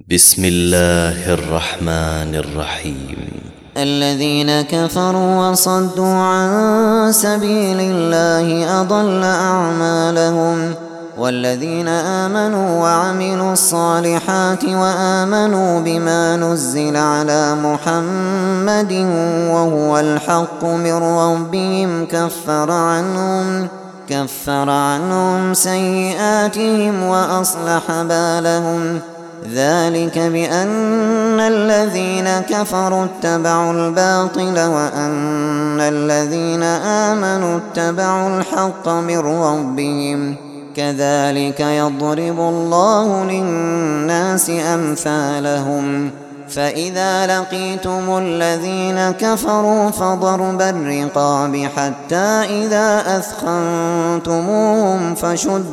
بسم الله الرحمن الرحيم. الذين كفروا وصدوا عن سبيل الله أضل أعمالهم، والذين آمنوا وعملوا الصالحات وآمنوا بما نزل على محمد وهو الحق من ربهم كفر عنهم سيئاتهم وأصلح بالهم. ذلك بأن الذين كفروا اتبعوا الباطل وأن الذين آمنوا اتبعوا الحق من ربهم، كذلك يضرب الله للناس أمثالهم. فإذا لقيتم الذين كفروا فضرب الرقاب حتى إذا أثخنتموهم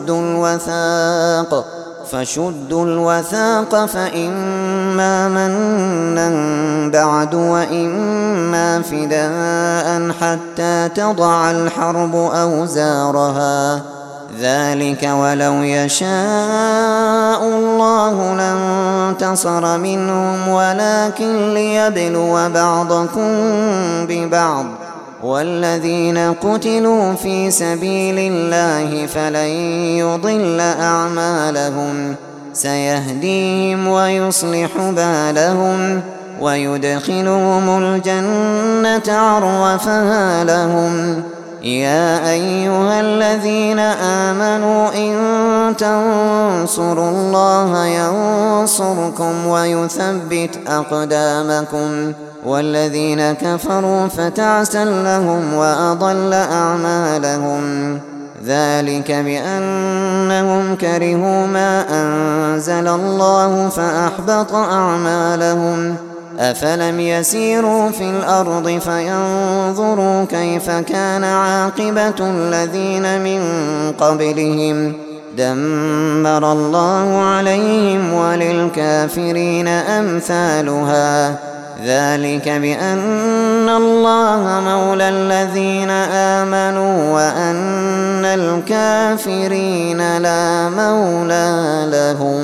فشدوا الوثاق فإما منا بعد وإما فداء حتى تضع الحرب أوزارها. ذلك ولو يشاء الله لانتصر منهم ولكن ليبلو بعضكم ببعض. والذين قتلوا في سبيل الله فلن يضل أعمالهم، سيهديهم ويصلح بالهم ويدخلهم الجنة عرفها لهم. يا أيها الذين آمنوا إن تنصروا الله ينصركم ويثبت أقدامكم. والذين كفروا فتعسا لهم وأضل أعمالهم. ذلك بأنهم كرهوا ما أنزل الله فأحبط أعمالهم. أفلم يسيروا في الأرض فينظروا كيف كان عاقبة الذين من قبلهم، دمر الله عليهم وللكافرين أمثالها. ذلك بأن الله مولى الذين آمنوا وأن الكافرين لا مولى لهم.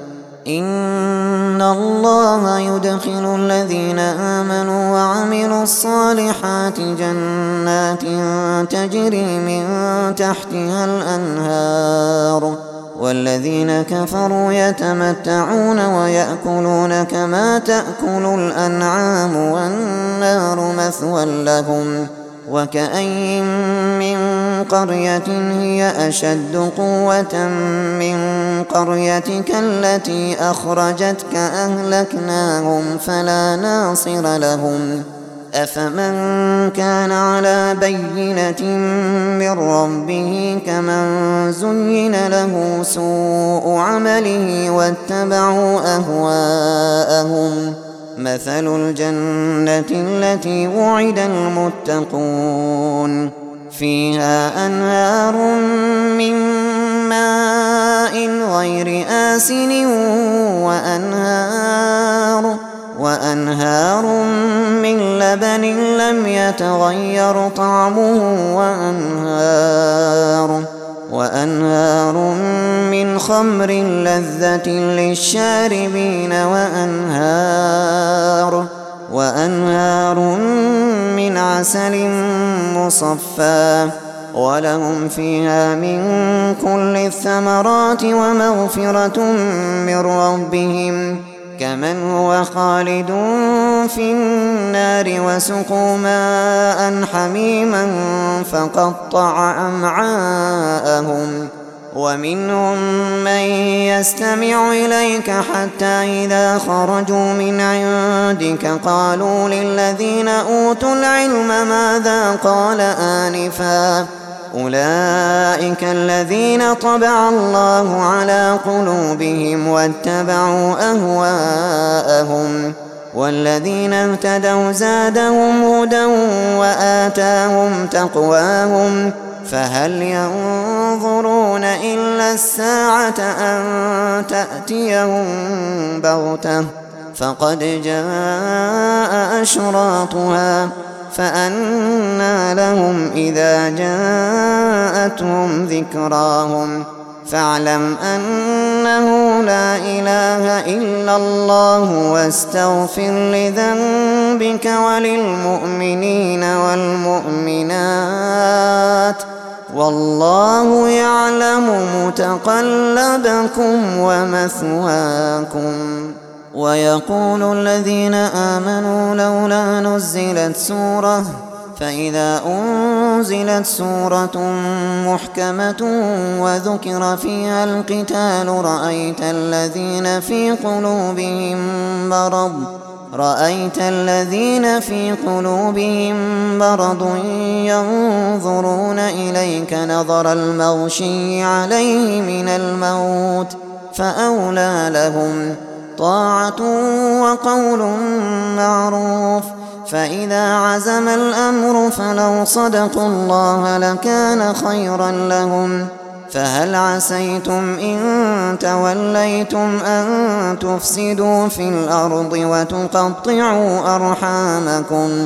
إن الله يدخل الذين آمنوا وعملوا الصالحات جنات تجري من تحتها الأنهار، والذين كفروا يتمتعون ويأكلون كما تأكل الأنعام والنار مثوى لهم. وكأين من قرية هي أشد قوة من قريتك التي أخرجتك أهلكناهم فلا ناصر لهم. أفمن كان على بينة من ربه كمن زين له سوء عمله واتبعوا أهواءهم. مثل الجنة التي وعد المتقون فيها أنهار من ماء غير آسن وأنهار من لبن لم يتغير طعمه وأنهار من خمر لذة للشاربين وأنهار من عسل مصفى، ولهم فيها من كل الثمرات ومغفرة من ربهم، كمن هو خالد في النار وسقوا ماء حميما فقطع أمعاءهم. ومنهم من يستمع إليك حتى إذا خرجوا من عندك قالوا للذين أوتوا العلم ماذا قال آنفا، أولئك الذين طبع الله على قلوبهم واتبعوا أهواءهم. والذين اهتدوا زادهم هدى وآتاهم تقواهم. فهل ينظرون إلا الساعة أن تأتيهم بغتة فقد جاء أشراطها، فأنى لهم إذا جاءتهم ذكراهم. فاعلم أن أنه لا إله إلا الله واستغفر لذنبك وللمؤمنين والمؤمنات والله يعلم متقلبكم ومثواكم. ويقول الذين آمنوا لولا نزلت سورة فإذا أنزلت سورة محكمة وذكر فيها القتال رأيت الذين في قلوبهم مرض ينظرون إليك نظر المغشي عليه من الموت فأولى لهم طاعة وقول معروف. فإذا عزم الأمر فلو صدقوا الله لكان خيرا لهم. فهل عسيتم إن توليتم أن تفسدوا في الأرض وتقطعوا أرحامكم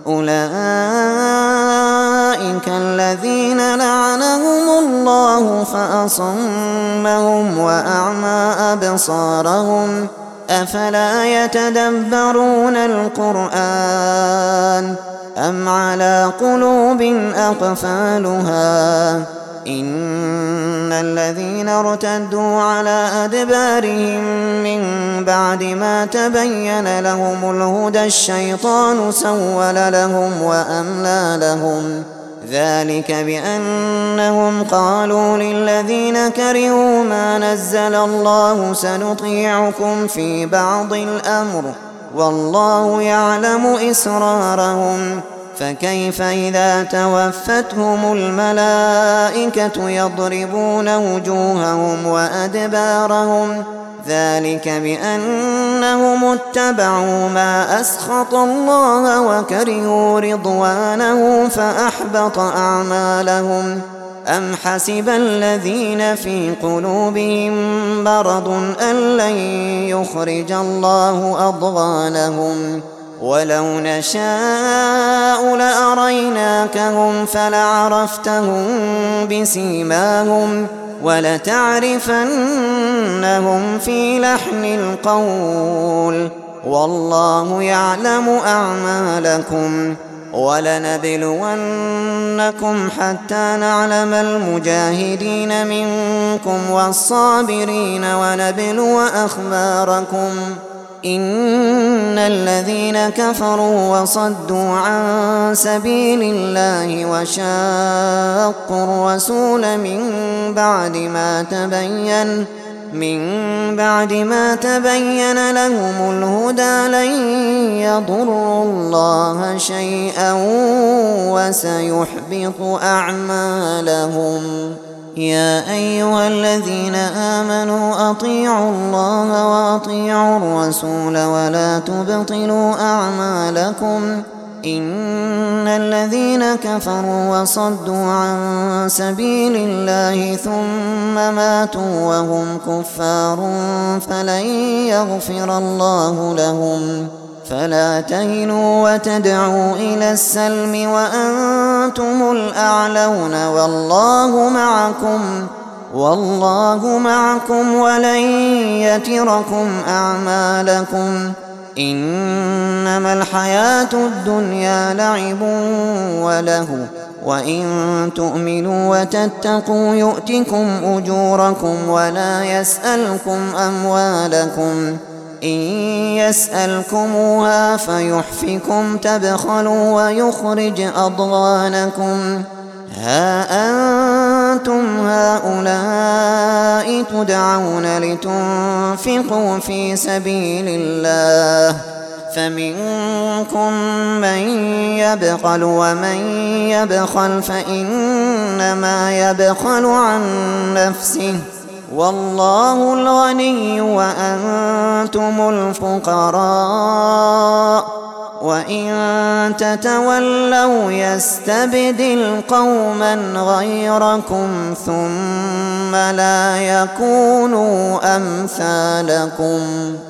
أولئك الذين لعنهم الله فأصمهم وأعمى أبصارهم أفلا يتدبرون القرآن أم على قلوب أقفالها إن الذين ارتدوا على أدبارهم من بعد ما تبين لهم الهدى الشيطان سول لهم وأملى لهم ذلك بأنهم قالوا للذين كرهوا ما نزل الله سنطيعكم في بعض الأمر والله يعلم إسرارهم. فكيف إذا توفتهم الملائكة يضربون وجوههم وأدبارهم ذلك بأنهم اتبعوا ما أسخط الله وكرهوا رضوانه فأحبط أعمالهم. أم حسب الذين في قلوبهم مرض أن لن يخرج الله أضغانهم ولو نشاء لأريناكهم فلعرفتهم بسيماهم ولتعرفنهم في لحن القول والله يعلم أعمالكم. ولنبلونكم حتى نعلم المجاهدين منكم والصابرين ونبلو أخباركم. إن الذين كفروا وصدوا عن سبيل الله وشاقوا الرسول من بعد ما تبين لهم الهدى لن يضروا الله شيئا وسيحبط أعمالهم. يا أيها الذين آمنوا أطيعوا الله وأطيعوا الرسول ولا تبطلوا أعمالكم. إن الذين كفروا وصدوا عن سبيل الله ثم ماتوا وهم كفار فلن يغفر الله لهم. فلا تهنوا وتدعوا إلى السلم وأنتم الأعلون والله معكم ولن يتركم أعمالكم. إنما الحياة الدنيا لعب وله وإن تؤمنوا وتتقوا يؤتكم أجوركم ولا يسألكم أموالكم. إن يسألكموها فيحفكم تبخلوا ويخرج أضغانكم. ها أنتم هؤلاء تدعون لتنفقوا في سبيل الله فمنكم من يبخل ومن يبخل فإنما يبخل عن نفسه والله الغني وأنتم الفقراء وإن تتولوا يستبدل قوما غيركم ثم لا يكونوا أمثالكم.